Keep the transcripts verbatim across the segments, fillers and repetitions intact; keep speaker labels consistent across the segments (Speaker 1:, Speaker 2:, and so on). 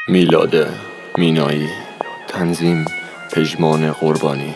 Speaker 1: میلاد مینایی، تنظیم پژمان قربانی.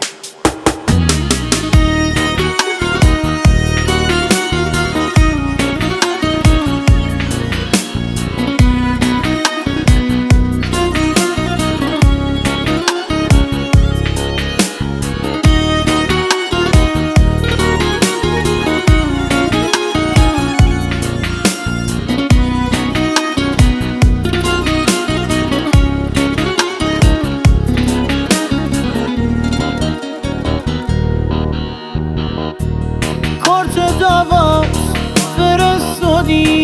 Speaker 2: کارت دعوت فرستادی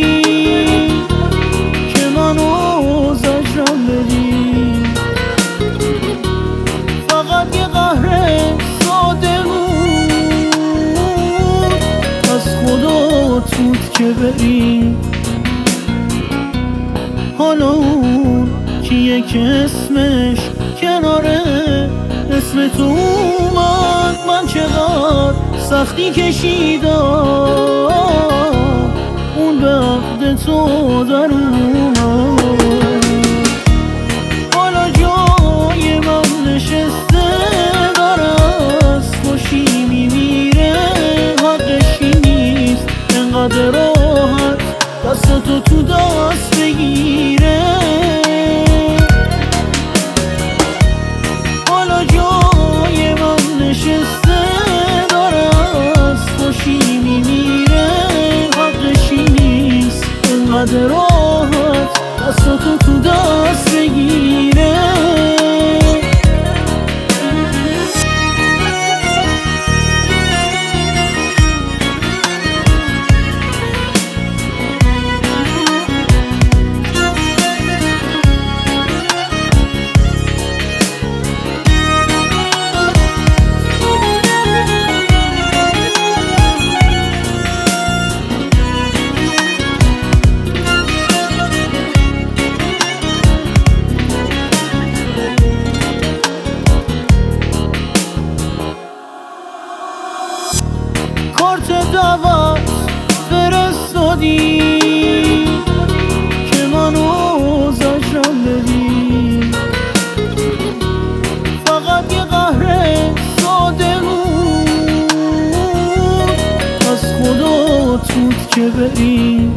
Speaker 2: که منو زجرم بدی، فقط یه قهر ساده بود از خدا توت که بری. حالا اون کیه که اسمش کناره اسم تو اومد، من چقدر سختی کشیدم اون به عقد تو در اومد. حالا جای من نشسته داره از خوشی میمیره، حقشی نیست انقدر راحت دستتو تو دست بگیره. حالا جای من نشسته خوشی میمیره، حقشی نیست انقدر راحت دستاتو تو دست بگیره. کارت دعوت فرستادی که منو زجرم بدی، فقط یه قهر ساده بود از خدا توت که بری.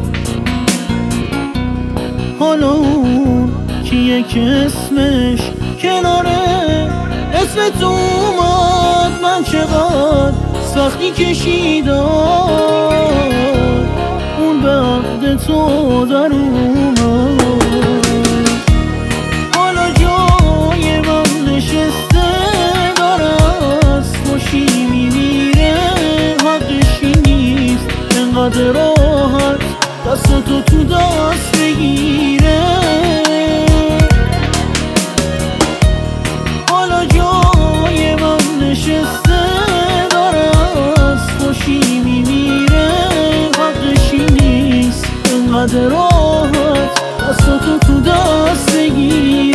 Speaker 2: حالا اون کیه که اسمش کناره اسم تو اومد، من چقدر سختی کشیدم اون به عقد تو در اومد. حالا جای من نشسته داره از خوشی میمیره، حقشی نیست انقدر راحت دستتو تو دست بگیره. حالا جای من نشسته خوشی میمیره، حقشی نیست انقدر راحت دستاتو تو دست بگیر.